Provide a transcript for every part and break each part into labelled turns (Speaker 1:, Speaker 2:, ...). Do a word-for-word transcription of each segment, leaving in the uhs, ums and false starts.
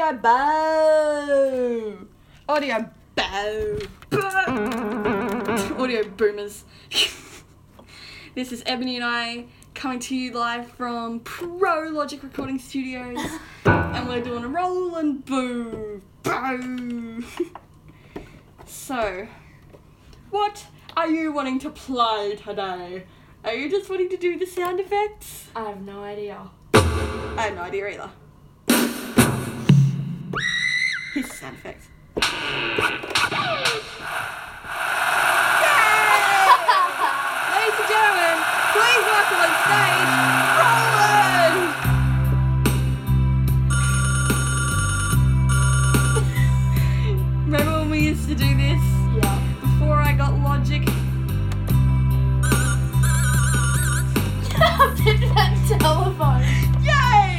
Speaker 1: Audio bow. Audio bow. Audio boomers. This is Ebony and I coming to you live from Pro Logic Recording Studios. And we're doing a roll and boo. Bow. So, what are you wanting to play today? Are you just wanting to do the sound effects?
Speaker 2: I have no idea.
Speaker 1: I have no idea either. Here's the sound effects. Ladies and gentlemen, please welcome on stage, Roland! Remember when we used to do this?
Speaker 2: Yeah.
Speaker 1: Before I got Logic?
Speaker 2: That telephone.
Speaker 1: Yay!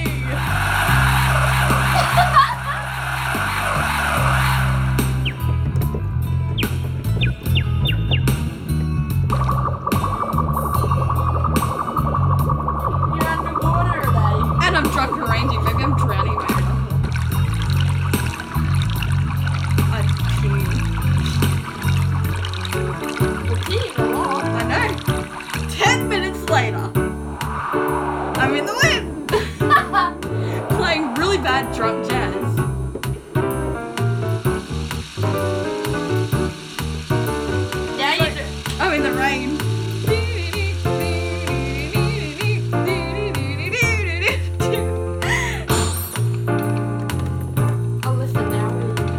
Speaker 2: You're underwater, buddy.
Speaker 1: And I'm drunk arranging. Maybe I'm drowning my own I'm peeing.
Speaker 2: You're peeing a lot.
Speaker 1: I know. Ten minutes later, I'm in the wind. Playing really bad drunk jazz.
Speaker 2: Now you do.
Speaker 1: I'm in the rain.
Speaker 2: Oh, listen now.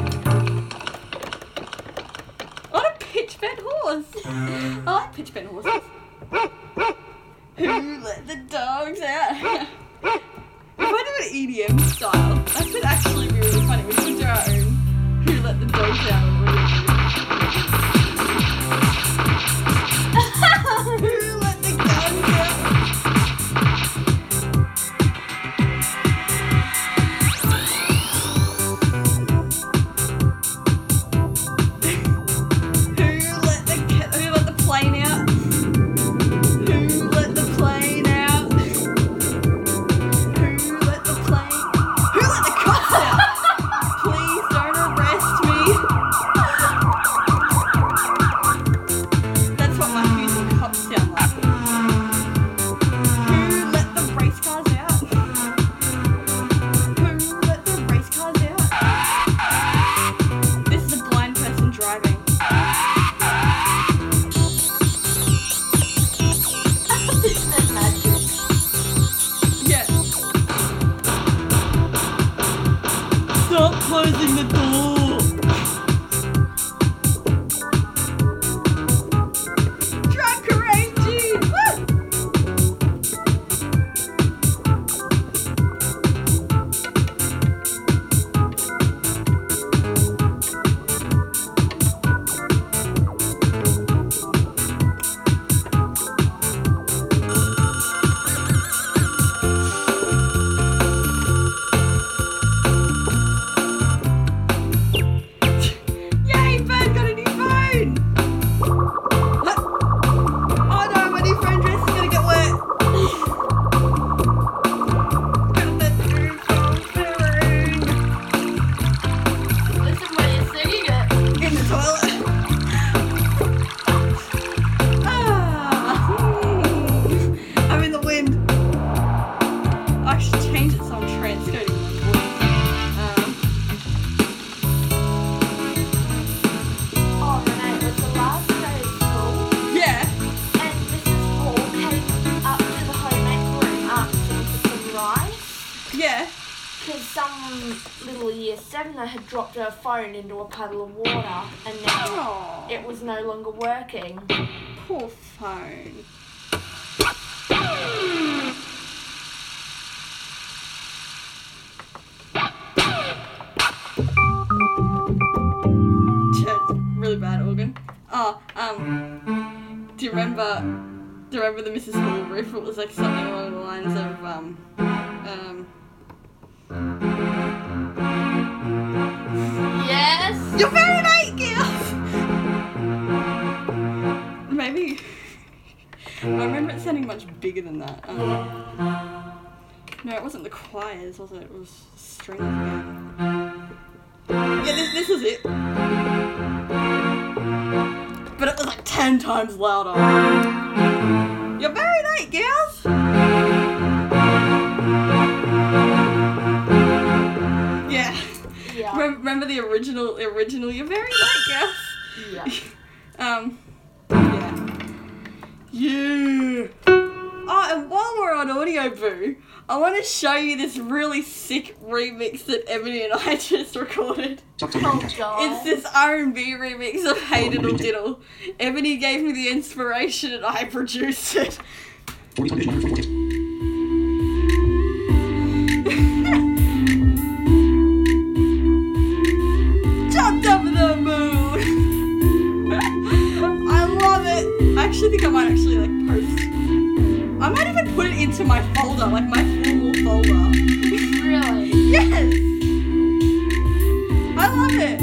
Speaker 1: What a pitch bent horse. I like pitch bent horses. Who let the dogs out? If I do an E D M style, that could actually be really funny. We could do our own Who Let the Dogs Out on Who let the guns out? Who let the ca- who let the plane out? Who let the plane out? Who let the plane? Who let the cops out? Please don't arrest me. That's what my Who's the cops sound like. Who let the race cars out? Who let the race cars out? This is a blind person driving.
Speaker 2: That's magic.
Speaker 1: Yeah. Stop closing the door. Drunk arranging. Woo! Yay, Ben got a new phone! What? Oh no, my new phone dress is gonna get wet! Got that new phone feeling
Speaker 2: Listen when you're singing it.
Speaker 1: in the toilet. Ah, I'm in the wind. I should change it so I'm transcoding my voice. Um,
Speaker 2: Oh, Renee, it was the last day of school,
Speaker 1: yeah.
Speaker 2: and Missus Hall came up to the home ec room asking for some rice.
Speaker 1: Yeah.
Speaker 2: Because some little year sevener had dropped her phone into a puddle of water, and now
Speaker 1: Oh,
Speaker 2: it was no longer working.
Speaker 1: poor phone. Shit, really bad organ. Oh, um, do you remember? Do you remember the Missus Hall riff? It was like something along the lines of um, um.
Speaker 2: Yes?
Speaker 1: You're very late, girls. Maybe. I remember it sounding much bigger than that. Um, no, it wasn't the choirs, was it? It was strings. Yeah, this, this was it. But it was like ten times louder. You're very late, girls. Yeah.
Speaker 2: Yeah.
Speaker 1: Rem- remember the original, original, you're very late, girls.
Speaker 2: Yeah.
Speaker 1: Um, yeah. Yeah. Oh, and while we're on Audio Boo, I want to show you this really sick remix that Ebony and I just recorded.
Speaker 2: Oh, God.
Speaker 1: It's this R and B remix of Hey Diddle Diddle. Ebony gave me the inspiration and I produced it. Jumped over the moon! I love it! I actually think I might actually like post. I might even put it into my folder, like my formal folder.
Speaker 2: Really?
Speaker 1: Yes! I love it!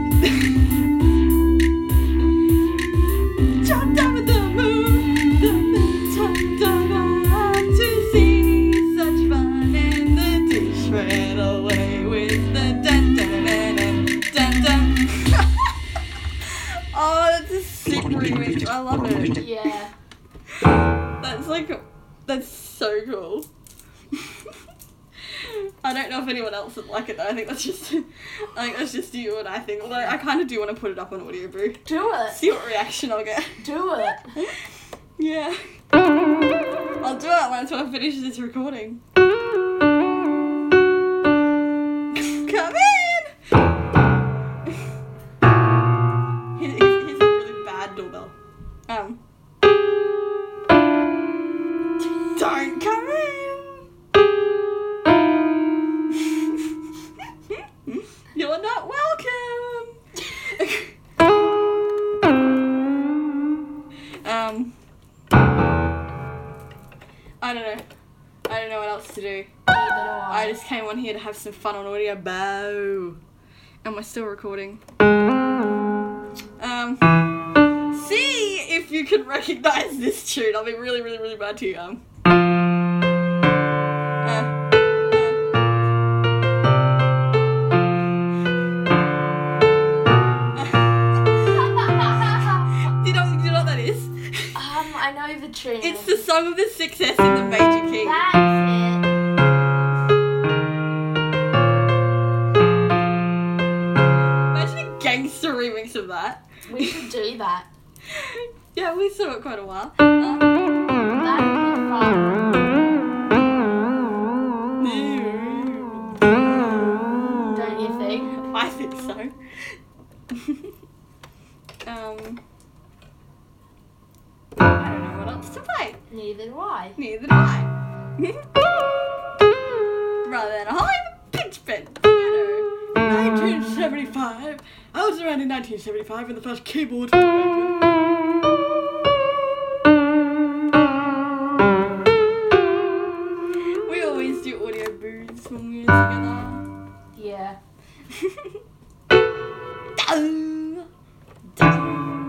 Speaker 1: Jumped over the moon, the moon jumped over to see such fun, and the dish ran away with the dun dun dun dun dun dun. Oh, that's a sick remix. I love it.
Speaker 2: Yeah.
Speaker 1: That's like, that's so cool. I don't know if anyone else would like it though. I think that's just, I think that's just you and I think. Although I kind of do want to put it up on Audio Boo.
Speaker 2: Do it.
Speaker 1: See what reaction I'll get.
Speaker 2: Do it.
Speaker 1: Yeah. I'll do it once I finish this recording. Come in! Here's, here's, here's a really bad doorbell. Um. Don't come in! You're not welcome! um. I don't know. I don't know what else to do.
Speaker 2: Neither do I.
Speaker 1: I just came on here to have some fun on Audio Bow. And we're still recording. Um. See if you can recognize this tune. I'll be really, really, really bad to you. Um.
Speaker 2: I know the tune.
Speaker 1: It's the Song of the Success in the major key.
Speaker 2: That's it.
Speaker 1: Imagine a gangster remix of that.
Speaker 2: We should do that.
Speaker 1: Yeah, we saw it quite a while. Um,
Speaker 2: That would be fun. Don't you think?
Speaker 1: I think so. um, I don't know what else to play.
Speaker 2: Neither do I.
Speaker 1: Neither do I. Rather than a whole pitch bend. You know, nineteen seventy-five. I was around in nineteen seventy-five when the first keyboard was invented. We always do Audio Boos when we're together.
Speaker 2: Yeah.
Speaker 1: Dum, dum.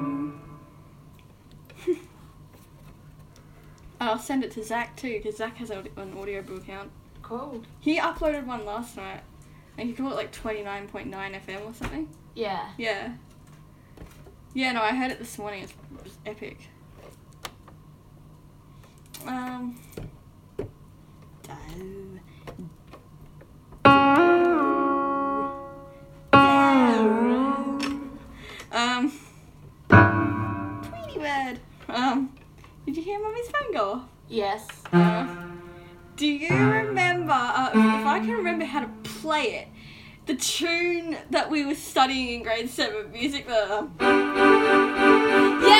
Speaker 1: And I'll send it to Zach too, because Zach has an Audio Boo account.
Speaker 2: Cool.
Speaker 1: He uploaded one last night, and he called it like twenty-nine point nine F M or something.
Speaker 2: Yeah.
Speaker 1: Yeah. Yeah, no, I heard it this morning. It's, it's epic. Um. Do. Um. Tweety bird. Um. Did you hear Mummy's phone go off?
Speaker 2: Yes.
Speaker 1: Uh, do you remember, uh, if I can remember how to play it, the tune that we were studying in grade seven, music, the... Um, yeah!